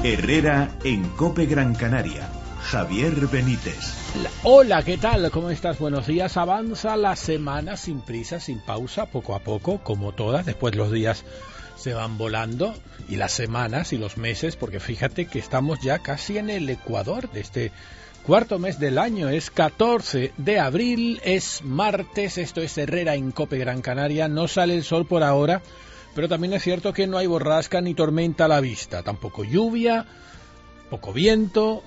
Herrera en COPE Gran Canaria. Javier Benítez. Hola, ¿qué tal? ¿Cómo estás? Buenos días. Avanza la semana sin prisa, sin pausa, poco a poco, como todas. Después los días se van volando y las semanas y los meses, porque fíjate que estamos ya casi en el ecuador de este cuarto mes del año. Es 14 de abril, es martes, esto es Herrera en COPE Gran Canaria. No sale el sol por ahora, pero también es cierto que no hay borrasca ni tormenta a la vista, tampoco lluvia, poco viento,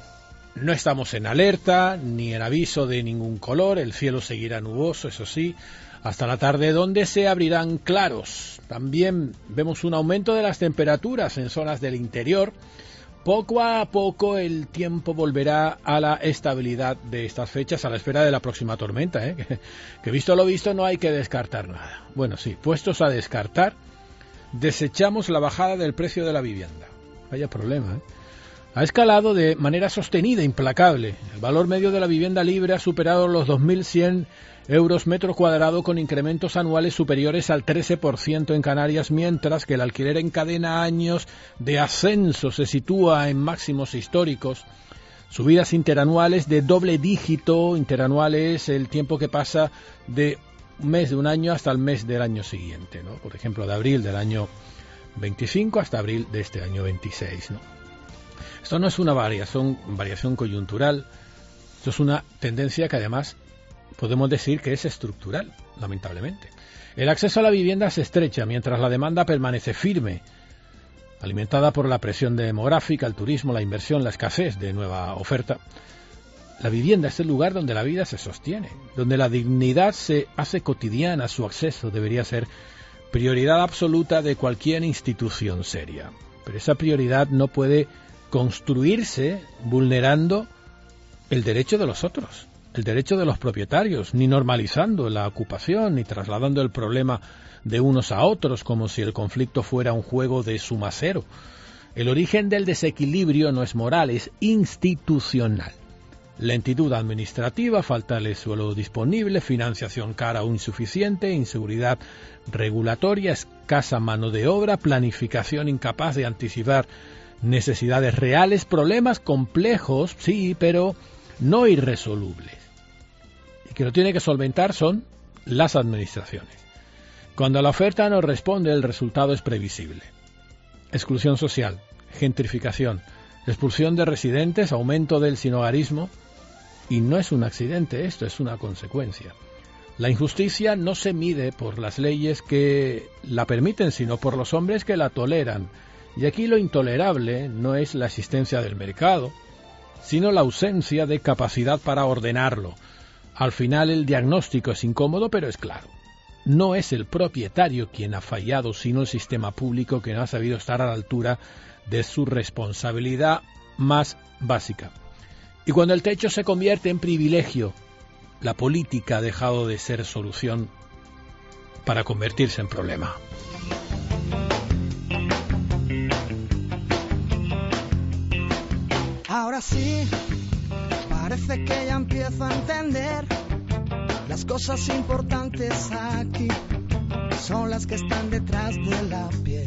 no estamos en alerta ni en aviso de ningún color, el cielo seguirá nuboso, eso sí, hasta la tarde, donde se abrirán claros. También vemos un aumento de las temperaturas en zonas del interior. Poco a poco el tiempo volverá a la estabilidad de estas fechas, a la espera de la próxima tormenta, que visto lo visto no hay que descartar nada. Bueno, sí, puestos a descartar, desechamos la bajada del precio de la vivienda. Vaya problema, Ha escalado de manera sostenida, implacable. El valor medio de la vivienda libre ha superado los 2.100 euros metro cuadrado, con incrementos anuales superiores al 13% en Canarias, mientras que el alquiler en cadena años de ascenso se sitúa en máximos históricos. Subidas interanuales de doble dígito. Interanual es el tiempo que pasa de un mes de un año hasta el mes del año siguiente, ¿no? Por ejemplo, de abril del año 25 hasta abril de este año 26, ¿no? Esto no es una variación coyuntural, esto es una tendencia que además podemos decir que es estructural, lamentablemente. El acceso a la vivienda se estrecha mientras la demanda permanece firme, alimentada por la presión demográfica, el turismo, la inversión, la escasez de nueva oferta. La vivienda es el lugar donde la vida se sostiene, donde la dignidad se hace cotidiana. Su acceso debería ser prioridad absoluta de cualquier institución seria. Pero esa prioridad no puede construirse vulnerando el derecho de los otros, el derecho de los propietarios, ni normalizando la ocupación, ni trasladando el problema de unos a otros como si el conflicto fuera un juego de suma cero. El origen del desequilibrio no es moral, es institucional. Lentitud administrativa, falta de suelo disponible, financiación cara o insuficiente, inseguridad regulatoria, escasa mano de obra, planificación incapaz de anticipar necesidades reales, problemas complejos, sí, pero no irresolubles. Y que lo tiene que solventar son las administraciones. Cuando la oferta no responde, el resultado es previsible. Exclusión social, gentrificación, expulsión de residentes, aumento del sinhogarismo. Y no es un accidente, esto es una consecuencia. La injusticia no se mide por las leyes que la permiten, sino por los hombres que la toleran. Y aquí lo intolerable no es la existencia del mercado, sino la ausencia de capacidad para ordenarlo. Al final el diagnóstico es incómodo, pero es claro. No es el propietario quien ha fallado, sino el sistema público que no ha sabido estar a la altura de su responsabilidad más básica. Y cuando el techo se convierte en privilegio, la política ha dejado de ser solución para convertirse en problema. Ahora sí, parece que ya empiezo a entender. Las cosas importantes aquí son las que están detrás de la piel.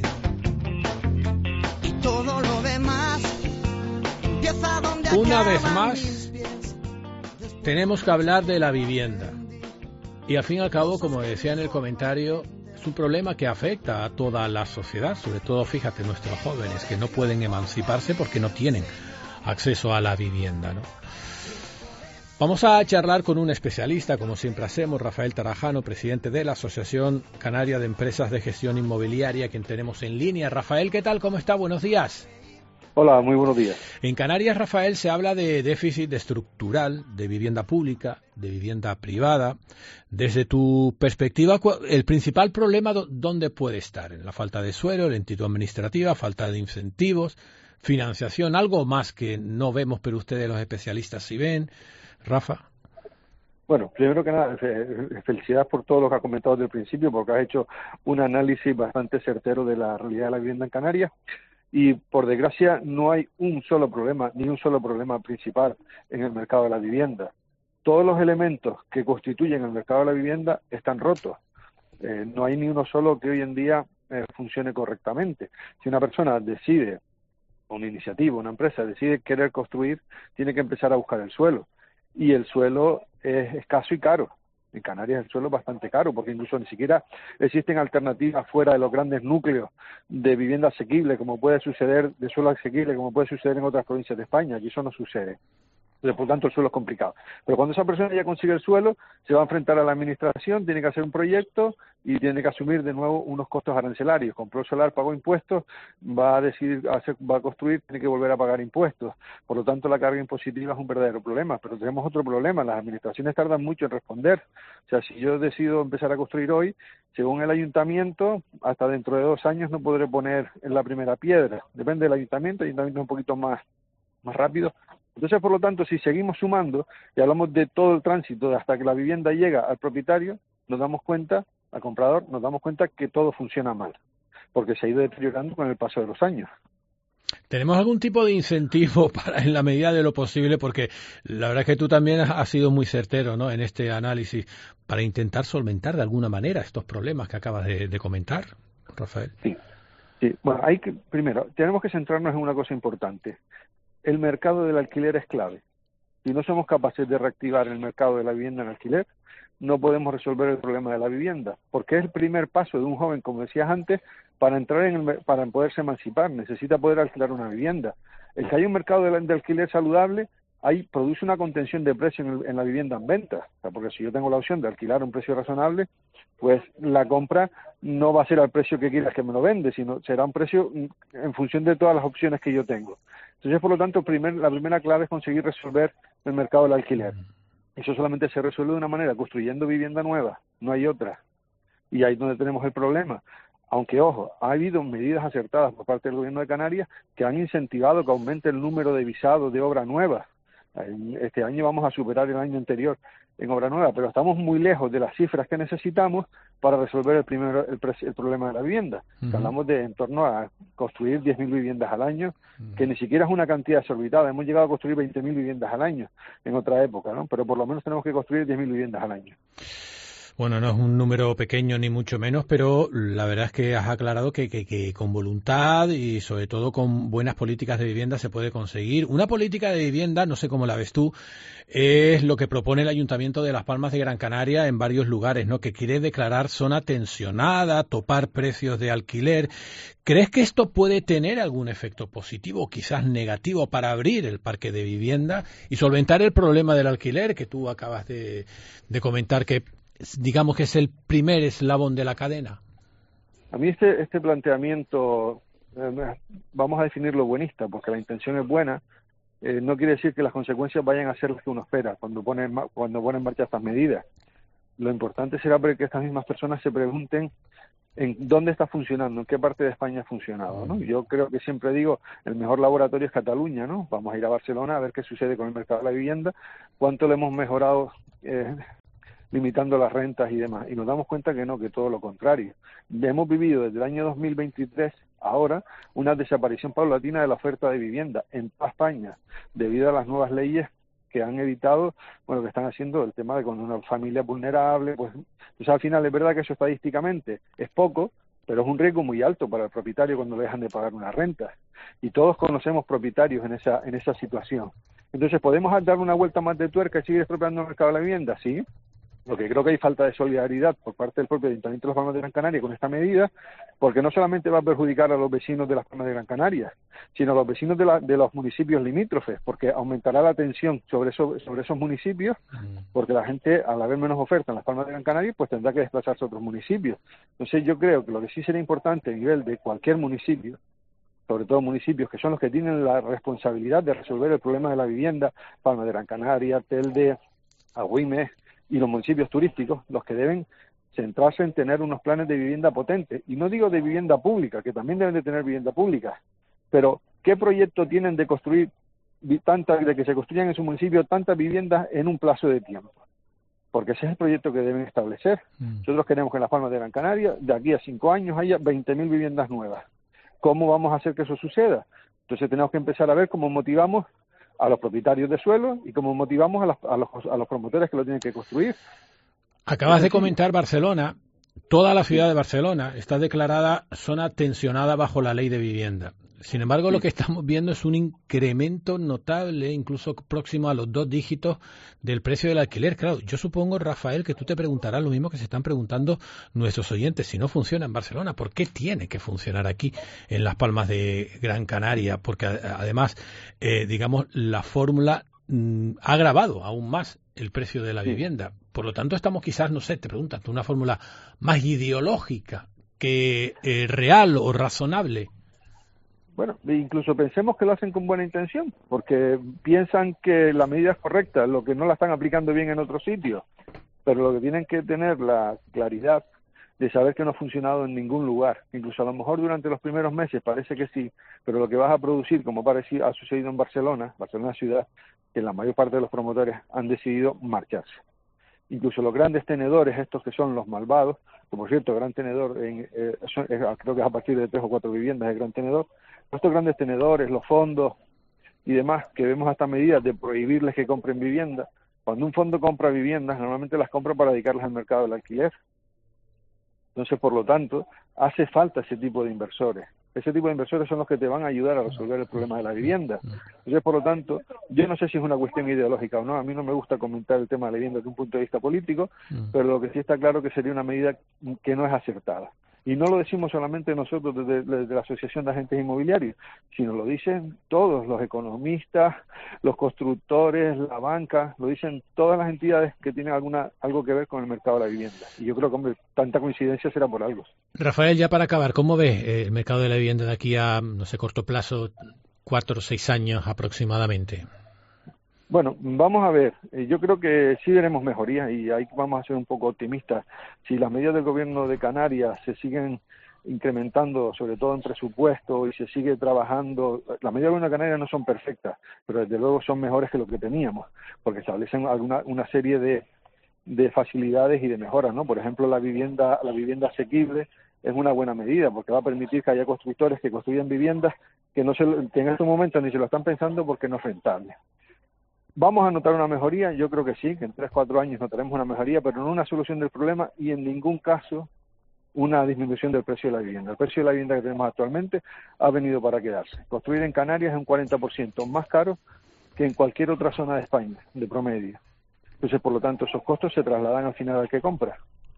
Y todo lo demás empieza donde acaban. Una vez más, tenemos que hablar de la vivienda. Y al fin y al cabo, como decía en el comentario, es un problema que afecta a toda la sociedad, sobre todo, fíjate, nuestros jóvenes que no pueden emanciparse porque no tienen acceso a la vivienda, ¿no? Vamos a charlar con un especialista, como siempre hacemos, Rafael Tarajano, presidente de la Asociación Canaria de Empresas de Gestión Inmobiliaria, quien tenemos en línea. Rafael, ¿qué tal? ¿Cómo está? Buenos días. Hola, muy buenos días. En Canarias, Rafael, se habla de déficit estructural de vivienda pública, de vivienda privada. Desde tu perspectiva, ¿el principal problema dónde puede estar? ¿En la falta de suelo, lentitud administrativa, falta de incentivos, financiación, algo más que no vemos, pero ustedes los especialistas sí ven? Rafa. Bueno, primero que nada, felicidades por todo lo que has comentado desde el principio, porque has hecho un análisis bastante certero de la realidad de la vivienda en Canarias. Y por desgracia no hay un solo problema, ni un solo problema principal en el mercado de la vivienda. Todos los elementos que constituyen el mercado de la vivienda están rotos. No hay ni uno solo que hoy en día funcione correctamente. Si una persona decide una iniciativa, una empresa decide querer construir, tiene que empezar a buscar el suelo. Y el suelo es escaso y caro. En Canarias el suelo es bastante caro, porque incluso ni siquiera existen alternativas fuera de los grandes núcleos de vivienda asequible, como puede suceder, de suelo asequible, como puede suceder en otras provincias de España. Aquí eso no sucede. Por lo tanto, el suelo es complicado. Pero cuando esa persona ya consigue el suelo, se va a enfrentar a la administración, tiene que hacer un proyecto y tiene que asumir de nuevo unos costos arancelarios. Compró el solar, pagó impuestos, va a construir, tiene que volver a pagar impuestos. Por lo tanto, la carga impositiva es un verdadero problema. Pero tenemos otro problema, las administraciones tardan mucho en responder. O sea, si yo decido empezar a construir hoy, según el ayuntamiento, hasta dentro de 2 años no podré poner en la primera piedra. Depende del ayuntamiento, el ayuntamiento es un poquito más rápido. Entonces, por lo tanto, si seguimos sumando y hablamos de todo el tránsito hasta que la vivienda llega al propietario, nos damos cuenta, al comprador, nos damos cuenta que todo funciona mal, porque se ha ido deteriorando con el paso de los años. ¿Tenemos algún tipo de incentivo para, en la medida de lo posible, porque la verdad es que tú también has sido muy certero, ¿no?, en este análisis, para intentar solventar de alguna manera estos problemas que acabas de comentar, Rafael? Sí. Bueno, primero, tenemos que centrarnos en una cosa importante. El mercado del alquiler es clave. Si no somos capaces de reactivar el mercado de la vivienda en alquiler, no podemos resolver el problema de la vivienda, porque es el primer paso de un joven, como decías antes, para para poderse emancipar. Necesita poder alquilar una vivienda. El que haya un mercado de alquiler saludable, ahí produce una contención de precio en la vivienda en venta. O sea, porque si yo tengo la opción de alquilar a un precio razonable, pues la compra no va a ser al precio que quieras que me lo vende, sino será un precio en función de todas las opciones que yo tengo. Entonces, por lo tanto, la primera clave es conseguir resolver el mercado del alquiler. Eso solamente se resuelve de una manera, construyendo vivienda nueva, no hay otra. Y ahí es donde tenemos el problema. Aunque, ojo, ha habido medidas acertadas por parte del Gobierno de Canarias que han incentivado que aumente el número de visados de obra nueva. Este año vamos a superar el año anterior en obra nueva, pero estamos muy lejos de las cifras que necesitamos para resolver el problema de la vivienda. Uh-huh. Hablamos de en torno a construir 10.000 viviendas al año, que ni siquiera es una cantidad desorbitada. Hemos llegado a construir 20.000 viviendas al año en otra época, ¿no? Pero por lo menos tenemos que construir 10.000 viviendas al año. Bueno, no es un número pequeño ni mucho menos, pero la verdad es que has aclarado que con voluntad y sobre todo con buenas políticas de vivienda se puede conseguir. Una política de vivienda, no sé cómo la ves tú, es lo que propone el Ayuntamiento de Las Palmas de Gran Canaria en varios lugares, ¿no?, que quiere declarar zona tensionada, topar precios de alquiler. ¿Crees que esto puede tener algún efecto positivo o quizás negativo para abrir el parque de vivienda y solventar el problema del alquiler que tú acabas de comentar, que digamos que es el primer eslabón de la cadena? A mí este planteamiento, vamos a definirlo buenista, porque la intención es buena, no quiere decir que las consecuencias vayan a ser las que uno espera cuando pone en marcha estas medidas. Lo importante será que estas mismas personas se pregunten en dónde está funcionando, en qué parte de España ha funcionado, ¿no? Yo creo que siempre digo, el mejor laboratorio es Cataluña, ¿no? Vamos a ir a Barcelona a ver qué sucede con el mercado de la vivienda, cuánto le hemos mejorado limitando las rentas y demás, y nos damos cuenta que no, que todo lo contrario. Hemos vivido desde el año 2023 ahora una desaparición paulatina de la oferta de vivienda en toda España, debido a las nuevas leyes que han evitado, que están haciendo el tema de con una familia vulnerable, pues al final es verdad que eso estadísticamente es poco, pero es un riesgo muy alto para el propietario cuando le dejan de pagar una renta. Y todos conocemos propietarios en esa situación. Entonces, ¿podemos dar una vuelta más de tuerca y seguir estropeando el mercado de la vivienda? Sí. Lo que creo que hay falta de solidaridad por parte del propio Ayuntamiento de Las Palmas de Gran Canaria con esta medida, porque no solamente va a perjudicar a los vecinos de Las Palmas de Gran Canaria, sino a los vecinos de los municipios limítrofes, porque aumentará la tensión sobre esos municipios, porque la gente, al haber menos oferta en Las Palmas de Gran Canaria, pues tendrá que desplazarse a otros municipios. Entonces yo creo que lo que sí sería importante a nivel de cualquier municipio, sobre todo municipios que son los que tienen la responsabilidad de resolver el problema de la vivienda, Palmas de Gran Canaria, Telde, Agüimes, y los municipios turísticos, los que deben centrarse en tener unos planes de vivienda potentes. Y no digo de vivienda pública, que también deben de tener vivienda pública, pero ¿qué proyecto tienen de construir de que se construyan en su municipio tantas viviendas en un plazo de tiempo? Porque ese es el proyecto que deben establecer. Nosotros queremos que en Las Palmas de Gran Canaria, de aquí a 5 años, haya 20.000 viviendas nuevas. ¿Cómo vamos a hacer que eso suceda? Entonces tenemos que empezar a ver cómo motivamos a los propietarios de suelo y cómo motivamos a los promotores que lo tienen que construir. Acabas de comentar Barcelona. Toda la ciudad de Barcelona está declarada zona tensionada bajo la ley de vivienda. Sin embargo, lo que estamos viendo es un incremento notable, incluso próximo a los 2 dígitos del precio del alquiler. Claro, yo supongo, Rafael, que tú te preguntarás lo mismo que se están preguntando nuestros oyentes. Si no funciona en Barcelona, ¿por qué tiene que funcionar aquí en Las Palmas de Gran Canaria? Porque además, digamos, la fórmula ha agravado aún más el precio de la vivienda. Por lo tanto, estamos quizás, no sé, te preguntas, una fórmula más ideológica que real o razonable. Bueno, incluso pensemos que lo hacen con buena intención, porque piensan que la medida es correcta, lo que no la están aplicando bien en otros sitios, pero lo que tienen que tener la claridad de saber que no ha funcionado en ningún lugar. Incluso a lo mejor durante los primeros meses parece que sí, pero lo que vas a producir, como ha sucedido en Barcelona ciudad, que la mayor parte de los promotores han decidido marcharse. Incluso los grandes tenedores, estos que son los malvados, que por cierto, Gran Tenedor, creo que es a partir de 3 o 4 viviendas el Gran Tenedor, estos grandes tenedores, los fondos y demás, que vemos hasta medidas de prohibirles que compren viviendas. Cuando un fondo compra viviendas, normalmente las compra para dedicarlas al mercado del alquiler. Entonces, por lo tanto, hace falta ese tipo de inversores. Ese tipo de inversores son los que te van a ayudar a resolver el problema de la vivienda. Entonces, por lo tanto, yo no sé si es una cuestión ideológica o no. A mí no me gusta comentar el tema de la vivienda desde un punto de vista político, pero lo que sí está claro que sería una medida que no es acertada. Y no lo decimos solamente nosotros desde la Asociación de Agentes Inmobiliarios, sino lo dicen todos, los economistas, los constructores, la banca, lo dicen todas las entidades que tienen algo que ver con el mercado de la vivienda. Y yo creo que, hombre, tanta coincidencia será por algo. Rafael, ya para acabar, ¿cómo ves el mercado de la vivienda de aquí a, no sé, corto plazo, 4 o 6 años aproximadamente? Bueno, vamos a ver, yo creo que sí veremos mejorías y ahí vamos a ser un poco optimistas. Si las medidas del gobierno de Canarias se siguen incrementando, sobre todo en presupuesto, y se sigue trabajando, las medidas del gobierno de Canarias no son perfectas, pero desde luego son mejores que lo que teníamos, porque establecen una serie de facilidades y de mejoras, ¿no? Por ejemplo, la vivienda asequible es una buena medida, porque va a permitir que haya constructores que construyan viviendas que en estos momentos ni se lo están pensando porque no es rentable. ¿Vamos a notar una mejoría? Yo creo que sí, que en 3-4 años notaremos una mejoría, pero no una solución del problema y en ningún caso una disminución del precio de la vivienda. El precio de la vivienda que tenemos actualmente ha venido para quedarse. Construir en Canarias es un 40% más caro que en cualquier otra zona de España, de promedio. Entonces, por lo tanto, esos costos se trasladan al final al que compra.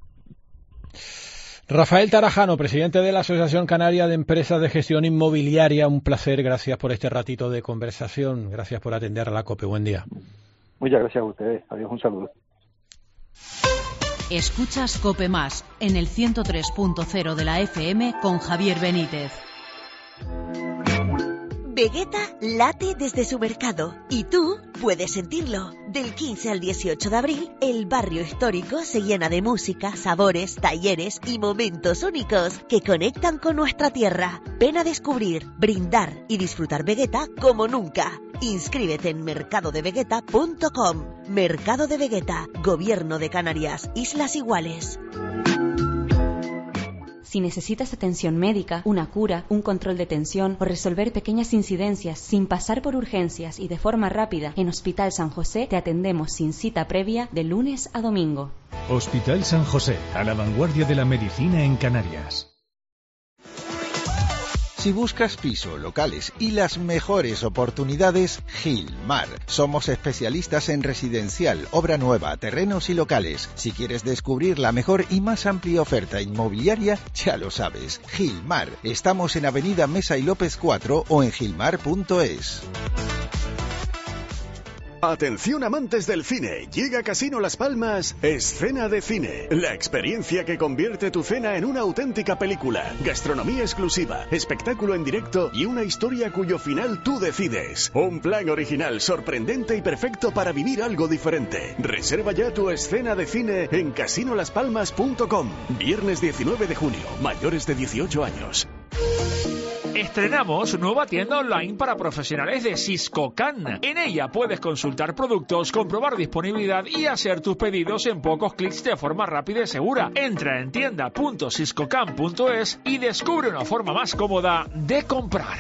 Rafael Tarajano, presidente de la Asociación Canaria de Empresas de Gestión Inmobiliaria, un placer, gracias por este ratito de conversación, gracias por atender a la COPE, buen día. Muchas gracias a ustedes, adiós, un saludo. Escuchas COPE Más, en el 103.0 de la FM con Javier Benítez. Vegeta late desde su mercado y tú puedes sentirlo. Del 15 al 18 de abril, el barrio histórico se llena de música, sabores, talleres y momentos únicos que conectan con nuestra tierra. Ven a descubrir, brindar y disfrutar Vegeta como nunca. Inscríbete en mercadodevegeta.com. Mercado de Vegeta, Gobierno de Canarias, Islas Iguales. Si necesitas atención médica, una cura, un control de tensión o resolver pequeñas incidencias sin pasar por urgencias y de forma rápida, en Hospital San José te atendemos sin cita previa de lunes a domingo. Hospital San José, a la vanguardia de la medicina en Canarias. Si buscas piso, locales y las mejores oportunidades, Gilmar. Somos especialistas en residencial, obra nueva, terrenos y locales. Si quieres descubrir la mejor y más amplia oferta inmobiliaria, ya lo sabes. Gilmar. Estamos en Avenida Mesa y López 4 o en gilmar.es. Atención amantes del cine, llega a Casino Las Palmas Escena de Cine, la experiencia que convierte tu cena en una auténtica película, gastronomía exclusiva, espectáculo en directo y una historia cuyo final tú decides. Un plan original, sorprendente y perfecto para vivir algo diferente. Reserva ya tu escena de cine en casinolaspalmas.com. Viernes 19 de junio, mayores de 18 años. Estrenamos nueva tienda online para profesionales de Siscocan. En ella puedes consultar productos, comprobar disponibilidad y hacer tus pedidos en pocos clics de forma rápida y segura. Entra en tienda.siscocan.es y descubre una forma más cómoda de comprar.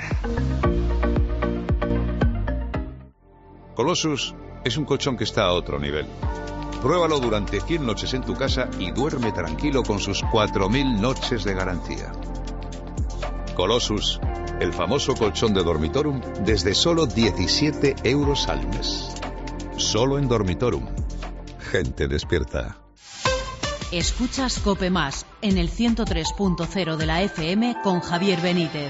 Colossus es un colchón que está a otro nivel. Pruébalo durante 100 noches en tu casa y duerme tranquilo con sus 4.000 noches de garantía. Colossus el famoso colchón de Dormitorum, desde solo 17 euros al mes. Solo en Dormitorum. Gente despierta. Escuchas COPE Más en el 103.0 de la FM con Javier Benítez.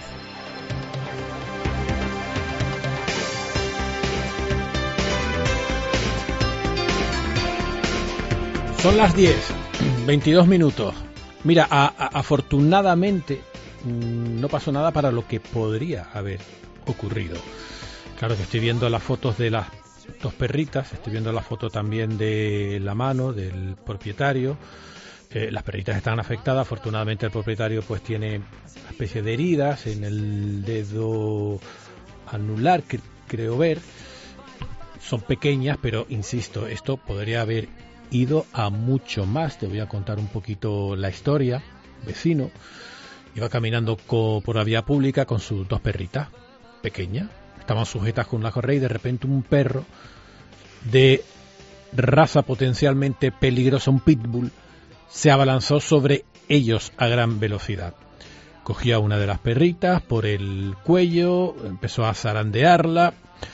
Son las 10, 22 minutos. Mira, afortunadamente no pasó nada para lo que podría haber ocurrido. Claro que estoy viendo las fotos de las dos perritas, estoy viendo la foto también de la mano del propietario. Las perritas están afectadas, afortunadamente el propietario pues tiene una especie de heridas en el dedo anular, creo ver. Son pequeñas, pero insisto, esto podría haber ido a mucho más. Te voy a contar un poquito la historia. Vecino iba caminando por la vía pública con sus dos perritas pequeñas, estaban sujetas con una correa, y de repente un perro de raza potencialmente peligrosa, un pitbull, se abalanzó sobre ellos a gran velocidad. Cogió a una de las perritas por el cuello, empezó a zarandearla,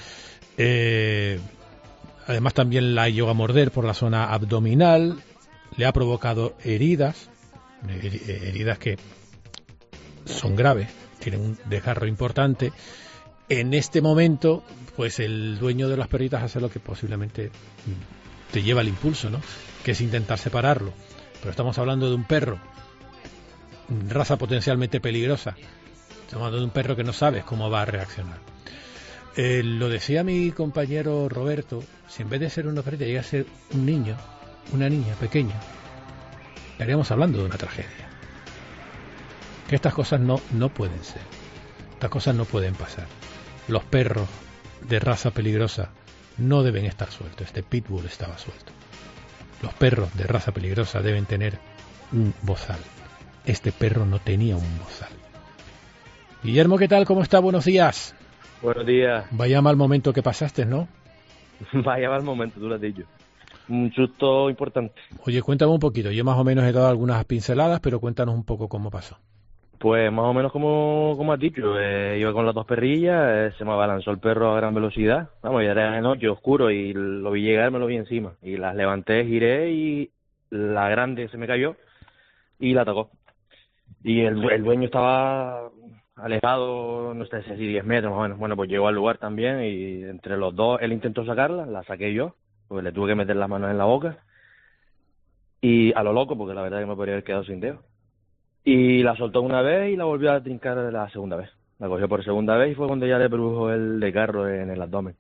además también la llegó a morder por la zona abdominal, le ha provocado heridas que son graves, tienen un desgarro importante. En este momento, pues el dueño de las perritas hace lo que posiblemente te lleva al impulso, ¿no? Que es intentar separarlo. Pero estamos hablando de un perro, raza potencialmente peligrosa. Estamos hablando de un perro que no sabes cómo va a reaccionar. Lo decía mi compañero Roberto, si en vez de ser una perrita llega a ser un niño, una niña pequeña, estaríamos hablando de una tragedia. Que estas cosas no pueden ser. Estas cosas no pueden pasar. Los perros de raza peligrosa no deben estar sueltos. Este pitbull estaba suelto. Los perros de raza peligrosa deben tener un bozal. Este perro no tenía un bozal. Guillermo, ¿qué tal? ¿Cómo está? Buenos días. Buenos días. Vaya mal momento que pasaste, ¿no? Vaya mal momento, tú lo has dicho. Un susto importante. Oye, cuéntame un poquito. Yo más o menos he dado algunas pinceladas, pero cuéntanos un poco cómo pasó. Pues más o menos como has dicho, iba con las dos perrillas, se me abalanzó el perro a gran velocidad. Vamos, ya era de noche, oscuro, y lo vi llegar, me lo vi encima. Y las levanté, giré, y la grande se me cayó y la atacó. Y el dueño estaba alejado, no sé si 10 metros más o menos. Bueno, pues llegó al lugar también, y entre los dos él intentó sacarla, la saqué yo, pues le tuve que meter las manos en la boca. Y a lo loco, porque la verdad es que me podría haber quedado sin dedo. Y la soltó una vez y la volvió a trincar la segunda vez. La cogió por segunda vez y fue cuando ya le produjo el desgarro en el abdomen.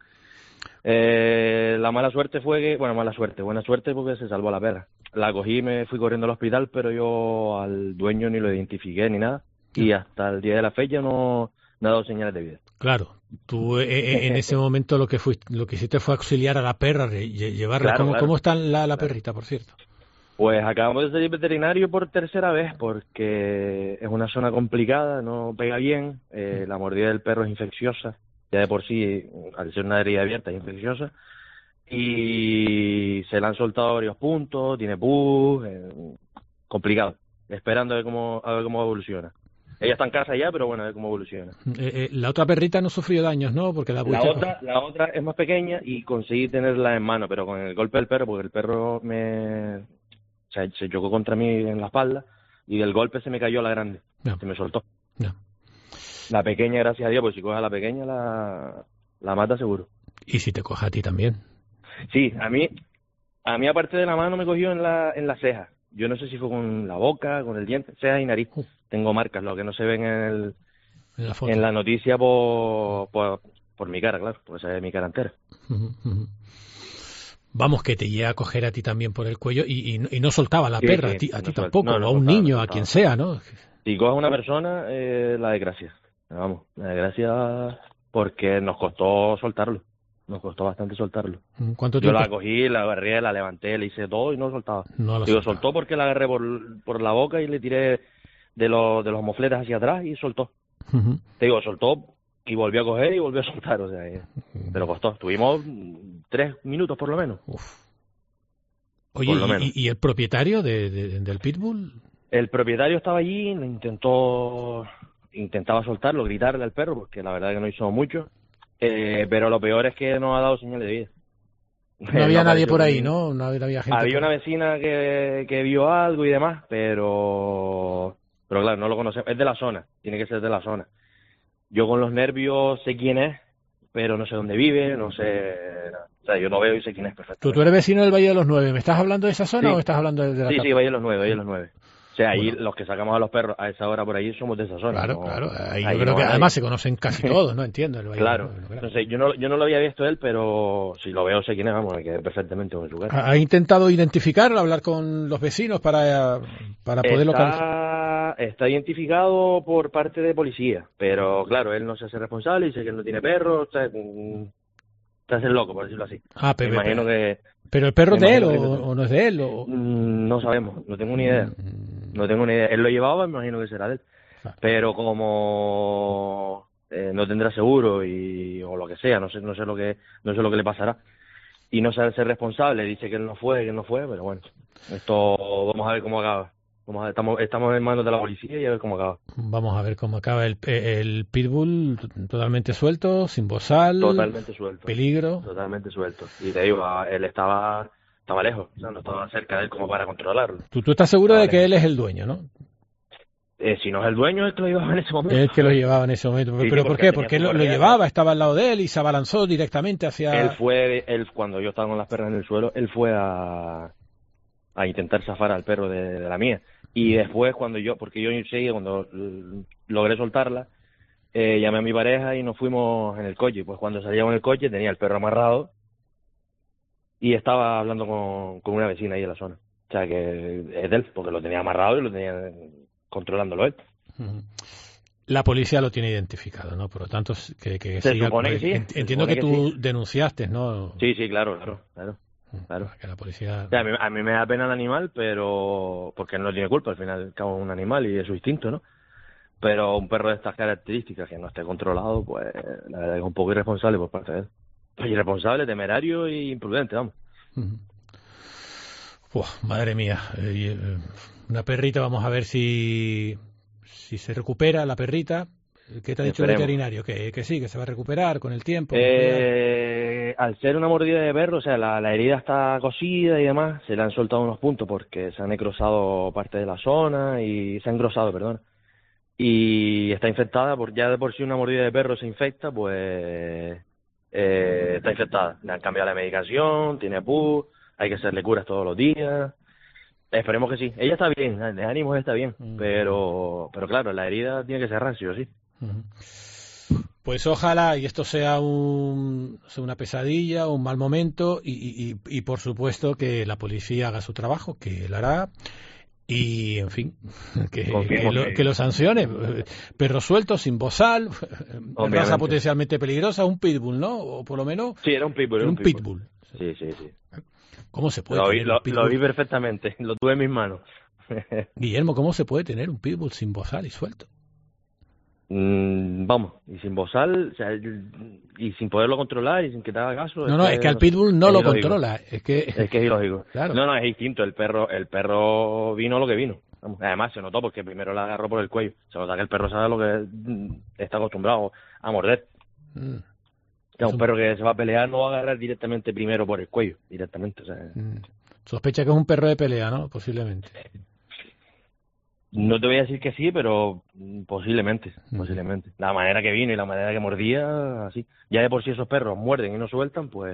La mala suerte fue que... Bueno, buena suerte porque se salvó la perra. La cogí y me fui corriendo al hospital, pero yo al dueño ni lo identifiqué ni nada. Y hasta el día de la fecha no ha dado señales de vida. Claro. Tú en ese momento lo que hiciste fue auxiliar a la perra, llevarla. Claro, ¿Cómo está la perrita, por cierto? Pues acabamos de salir veterinario por tercera vez porque es una zona complicada, no pega bien, la mordida del perro es infecciosa, ya de por sí, al ser una herida abierta, es infecciosa, y se le han soltado varios puntos, tiene pus, complicado, esperando a ver cómo evoluciona. Ella está en casa ya, pero bueno, a ver cómo evoluciona. La otra perrita no sufrió daños, ¿no? Porque la otra es más pequeña y conseguí tenerla en mano, pero con el golpe del perro, porque el perro se chocó contra mí en la espalda y del golpe se me cayó la grande, se me soltó. No. La pequeña, gracias a Dios, pues si coge a la pequeña la mata seguro. ¿Y si te coge a ti también? Sí, a mí aparte de la mano me cogió en la ceja. Yo no sé si fue con la boca, con el diente, ceja y nariz. Tengo marcas, lo que no se ven en la noticia por mi cara, claro, porque se ve mi cara entera. Vamos, que te llega a coger a ti también por el cuello y no soltaba la perra, a ti tampoco, o a un niño, a quien sea, ¿no? Si coge a una persona, la desgracia. Vamos, la desgracia porque nos costó soltarlo. Nos costó bastante soltarlo. ¿Cuánto tiempo? Yo la cogí, la agarré, la levanté, le hice todo y no soltaba. Soltó porque la agarré por la boca y le tiré de los mofletes hacia atrás y soltó. Soltó y volvió a coger y volvió a soltar, o sea, pero costó. Estuvimos 3 minutos por lo menos. Oye, ¿y el propietario del pitbull? El propietario estaba allí, le intentó intentaba soltarlo, gritarle al perro, porque la verdad es que no hizo mucho, pero lo peor es que no ha dado señales de vida. No había nadie por ahí, ¿no? No había gente. Había una vecina que vio algo y demás, pero claro, no lo conocemos. Es de la zona, tiene que ser de la zona. Yo con los nervios sé quién es, pero no sé dónde vive, no sé... O sea, yo lo veo y sé quién es perfecto. Tú eres vecino del Valle de los Nueve. ¿Me estás hablando de esa zona Sí. o estás hablando de la Sí, capital? Valle de los Nueve. O sea, ahí los que sacamos a los perros a esa hora por ahí somos de esa zona. Claro, ¿no? claro. Ahí Ahí yo creo no que hay. además se conocen casi todos, ¿no? Entiendo. El Valle Claro. de los Nueve, Entonces, yo no lo había visto él, pero si lo veo sé quién es, vamos, me quedé perfectamente con su cara. ¿Ha intentado identificarlo, hablar con los vecinos para poder localizar? Está identificado por parte de policía, pero claro, él no se hace responsable, dice que él no tiene perro, está el loco, por decirlo así. Me imagino que... ¿Pero el perro es de él que- o no es de él? No sabemos, no tengo ni idea. No tengo ni idea. Él lo llevaba, me imagino que será de él. Pero como no tendrá seguro o lo que sea, no sé lo que le pasará. Y no sabe ser responsable, dice que él no fue, pero bueno, esto vamos a ver cómo acaba. Estamos en manos de la policía y a ver cómo acaba. Vamos a ver cómo acaba el pitbull totalmente suelto, sin bozal. Totalmente suelto. Peligro. Totalmente suelto. Y te digo, él estaba lejos, o sea, no estaba cerca de él como para controlarlo. Tú estás seguro de que él es el dueño, ¿no? Si no es el dueño, él que lo llevaba en ese momento. Él que lo llevaba en ese momento. Sí, ¿Pero sí, por qué? porque Porque él tenía lo su llevaba, guardia. estaba al lado de él y se abalanzó directamente hacia... Él cuando yo estaba con las perras en el suelo, él fue a intentar zafar al perro de la mía. Y después porque yo enseguida cuando logré soltarla, llamé a mi pareja y nos fuimos en el coche. Pues cuando salíamos en el coche tenía el perro amarrado y estaba hablando con una vecina ahí en la zona. O sea que es de él, porque lo tenía amarrado y lo tenía controlándolo él. La policía lo tiene identificado, ¿no? Por lo tanto, que Se siga... supone que sí. Entiendo que tú denunciaste, ¿no? Sí, claro. Que la policía... O sea, a mí me da pena el animal, pero porque él no tiene culpa, al final al cabo es un animal y es su instinto, ¿no? Pero un perro de estas características que no esté controlado, pues la verdad es un poco irresponsable por parte de él. Irresponsable, temerario e imprudente, vamos. Madre mía. Una perrita, vamos a ver si se recupera la perrita. ¿Qué te ha dicho el Esperemos. veterinario? Que sí, que se va a recuperar con el tiempo. Al ser una mordida de perro, o sea, la herida está cosida y demás, se le han soltado unos puntos porque se han necrosado parte de la zona y se ha engrosado, perdón. Y está infectada, ya de por sí una mordida de perro se infecta, pues está infectada. Le han cambiado la medicación, tiene pus, hay que hacerle curas todos los días. Esperemos que sí. Ella está bien, de ánimos está bien, pero claro, la herida tiene que cerrar sí o sí. Pues ojalá y esto sea una pesadilla, un mal momento y por supuesto que la policía haga su trabajo, que lo hará y en fin, que lo sancione. Perro suelto, sin bozal, raza potencialmente peligrosa, un pitbull, ¿no? O por lo menos... Sí, era un pitbull. Un pitbull. Sí. ¿Cómo se puede tener un pitbull? Lo vi perfectamente, lo tuve en mis manos. Guillermo, ¿cómo se puede tener un pitbull sin bozal y suelto? Vamos, y sin bozal, o sea, y sin poderlo controlar y sin que te haga caso. No, es que al pitbull no lo controla. Es que es ilógico. Claro. No, es distinto. El perro vino lo que vino. Además, se notó porque primero la agarró por el cuello. Se nota que el perro sabe lo que está acostumbrado a morder. Un perro que se va a pelear no va a agarrar directamente primero por el cuello, directamente. O sea, sospecha que es un perro de pelea, ¿no? Posiblemente. No te voy a decir que sí, pero posiblemente. La manera que vino y la manera que mordía, así. Ya de por sí esos perros muerden y no sueltan, pues...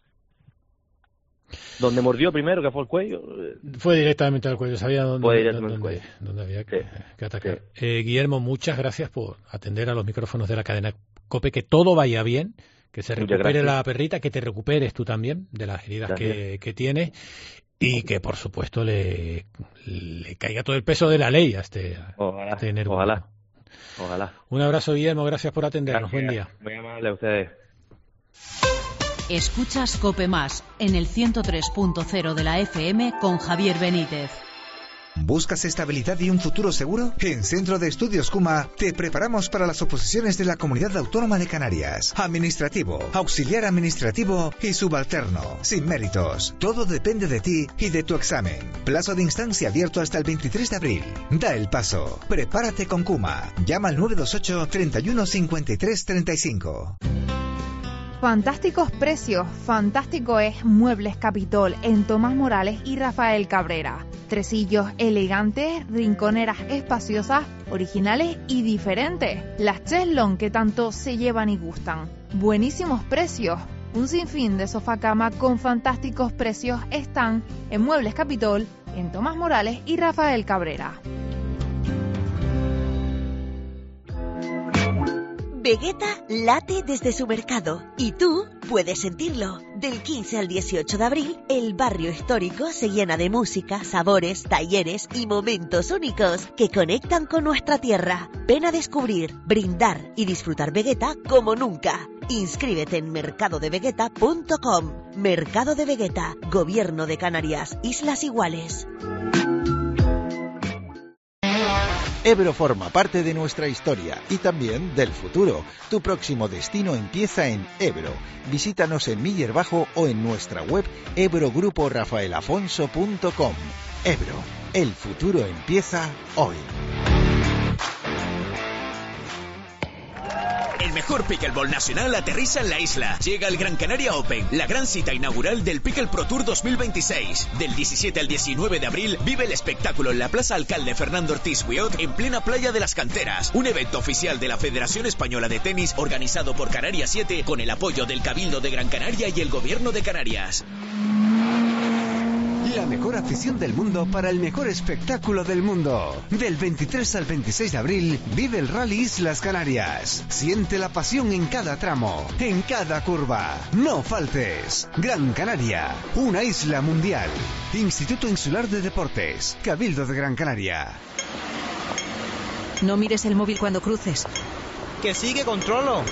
Donde mordió primero, que fue el cuello... Fue directamente al cuello, sabía dónde había que atacar. Guillermo, muchas gracias por atender a los micrófonos de la cadena COPE, que todo vaya bien, que se recupere la perrita, que te recuperes tú también de las heridas que tienes y que por supuesto le caiga todo el peso de la ley a este nervio. Ojalá. Un abrazo, Guillermo, gracias por atendernos. Gracias. Buen día. Muy amable a ustedes. Escuchas COPE Más en el 103.0 de la FM con Javier Benítez. ¿Buscas estabilidad y un futuro seguro? En Centro de Estudios CUMA te preparamos para las oposiciones de la Comunidad Autónoma de Canarias. Administrativo, auxiliar administrativo y subalterno, sin méritos. Todo depende de ti y de tu examen. Plazo de instancia abierto hasta el 23 de abril. Da el paso. Prepárate con CUMA. Llama al 928 31 53 35. Fantásticos precios. Fantástico es Muebles Capitol en Tomás Morales y Rafael Cabrera. Tresillos elegantes, rinconeras espaciosas, originales y diferentes. Las cheslón que tanto se llevan y gustan. Buenísimos precios. Un sinfín de sofá cama con fantásticos precios están en Muebles Capitol en Tomás Morales y Rafael Cabrera. Vegeta late desde su mercado y tú puedes sentirlo. Del 15 al 18 de abril, el barrio histórico se llena de música, sabores, talleres y momentos únicos que conectan con nuestra tierra. Ven a descubrir, brindar y disfrutar Vegeta como nunca. Inscríbete en mercadodevegeta.com. Mercado de Vegeta, Gobierno de Canarias, Islas Iguales. Ebro forma parte de nuestra historia y también del futuro. Tu próximo destino empieza en Ebro. Visítanos en Miller Bajo o en nuestra web ebrogruporafaelafonso.com. Ebro, el futuro empieza hoy. El mejor pickleball nacional aterriza en la isla. Llega el Gran Canaria Open, la gran cita inaugural del Pickle Pro Tour 2026. Del 17 al 19 de abril, vive el espectáculo en la Plaza Alcalde Fernando Ortiz Wiot, en plena playa de las Canteras. Un evento oficial de la Federación Española de Tenis, organizado por Canarias 7, con el apoyo del Cabildo de Gran Canaria y el Gobierno de Canarias. La mejor afición del mundo para el mejor espectáculo del mundo. Del 23 al 26 de abril, vive el Rally Islas Canarias. Siente la pasión en cada tramo, en cada curva. No faltes. Gran Canaria, una isla mundial. Instituto Insular de Deportes, Cabildo de Gran Canaria. No mires el móvil cuando cruces. Que sí, que controlo.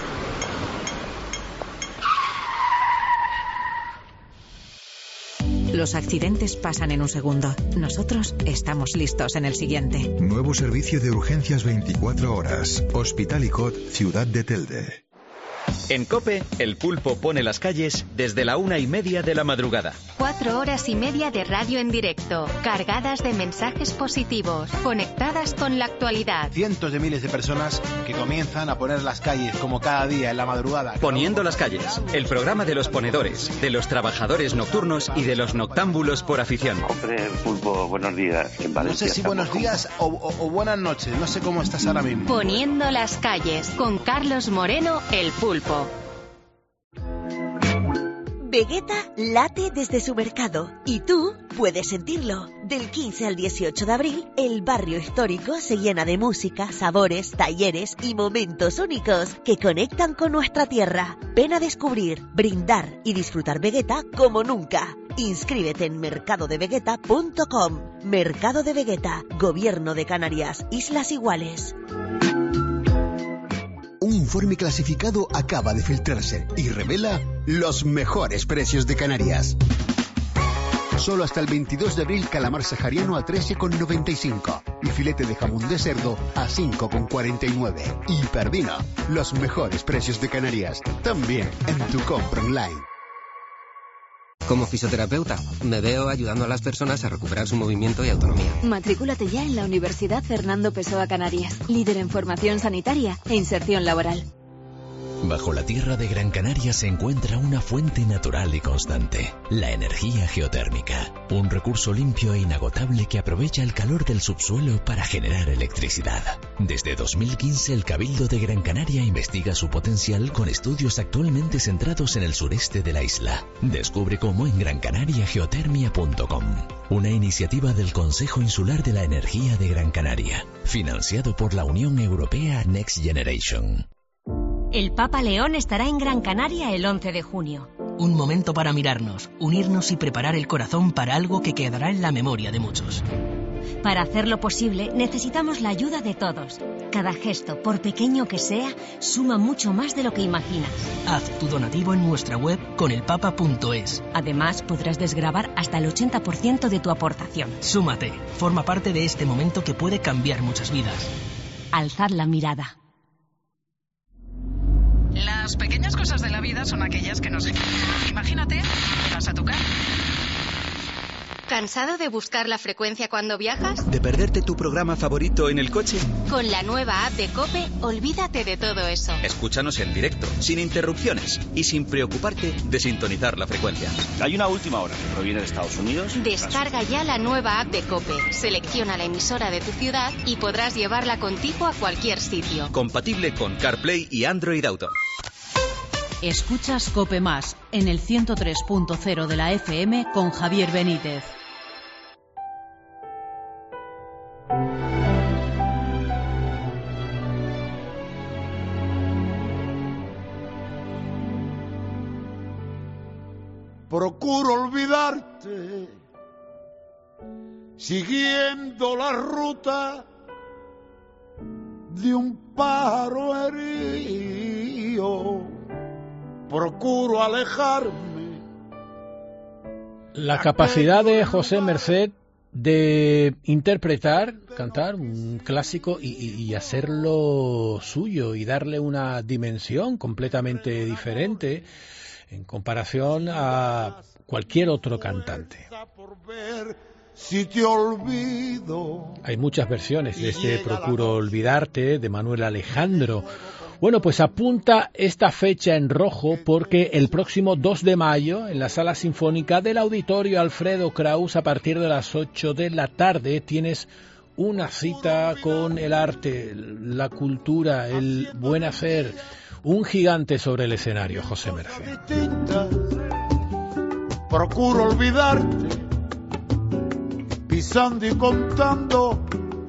Los accidentes pasan en un segundo. Nosotros estamos listos en el siguiente. Nuevo servicio de urgencias 24 horas. Hospital ICOT, Ciudad de Telde. En COPE, el pulpo pone las calles desde la 1:30 de la madrugada. 4 horas y media de radio en directo, cargadas de mensajes positivos, conectadas con la actualidad. Cientos de miles de personas que comienzan a poner las calles como cada día en la madrugada. Poniendo las calles, el programa de los ponedores, de los trabajadores nocturnos y de los noctámbulos por afición. Hombre, pulpo, buenos días. No sé si buenos días o buenas noches, no sé cómo estás ahora mismo. Poniendo las calles, con Carlos Moreno, el pulpo. Vegeta late desde su mercado y tú puedes sentirlo. Del 15 al 18 de abril, el barrio histórico se llena de música, sabores, talleres y momentos únicos que conectan con nuestra tierra. Ven a descubrir, brindar y disfrutar Vegeta como nunca. Inscríbete en mercadodevegeta.com. Mercado de Vegeta, Gobierno de Canarias, Islas Iguales. Un informe clasificado acaba de filtrarse y revela los mejores precios de Canarias. Solo hasta el 22 de abril calamar sahariano a 13,95 y filete de jamón de cerdo a 5,49. Y Perdina, los mejores precios de Canarias, también en tu compra online. Como fisioterapeuta, me veo ayudando a las personas a recuperar su movimiento y autonomía. Matricúlate ya en la Universidad Fernando Pessoa Canarias, líder en formación sanitaria e inserción laboral. Bajo la tierra de Gran Canaria se encuentra una fuente natural y constante, la energía geotérmica, un recurso limpio e inagotable que aprovecha el calor del subsuelo para generar electricidad. Desde 2015 el Cabildo de Gran Canaria investiga su potencial con estudios actualmente centrados en el sureste de la isla. Descubre cómo en grancanariageotermia.com, una iniciativa del Consejo Insular de la Energía de Gran Canaria, financiado por la Unión Europea Next Generation. El Papa León estará en Gran Canaria el 11 de junio. Un momento para mirarnos, unirnos y preparar el corazón para algo que quedará en la memoria de muchos. Para hacerlo posible, necesitamos la ayuda de todos. Cada gesto, por pequeño que sea, suma mucho más de lo que imaginas. Haz tu donativo en nuestra web conelpapa.es. Además, podrás desgravar hasta el 80% de tu aportación. Súmate, forma parte de este momento que puede cambiar muchas vidas. Alzad la mirada. Las pequeñas cosas de la vida son aquellas que nos... Imagínate que vas a tu casa. ¿Cansado de buscar la frecuencia cuando viajas? ¿De perderte tu programa favorito en el coche? Con la nueva app de COPE, olvídate de todo eso. Escúchanos en directo, sin interrupciones y sin preocuparte de sintonizar la frecuencia. Hay una última hora que proviene de Estados Unidos. Descarga ya la nueva app de COPE, selecciona la emisora de tu ciudad y podrás llevarla contigo a cualquier sitio. Compatible con CarPlay y Android Auto. Escuchas COPE Más en el 103.0 de la FM con Javier Benítez. Procuro olvidarte, siguiendo la ruta de un pájaro herido. Procuro alejarme. La capacidad de José Merced de interpretar, cantar un clásico y hacerlo suyo y darle una dimensión completamente diferente en comparación a cualquier otro cantante. Si te olvido. Hay muchas versiones de este Procuro olvidarte de Manuel Alejandro. Bueno, pues apunta esta fecha en rojo porque el próximo 2 de mayo en la Sala Sinfónica del Auditorio Alfredo Kraus a partir de las 8 de la tarde tienes una cita con el arte, la cultura, el buen hacer. Un gigante sobre el escenario, José Merced. Procuro olvidarte, pisando y contando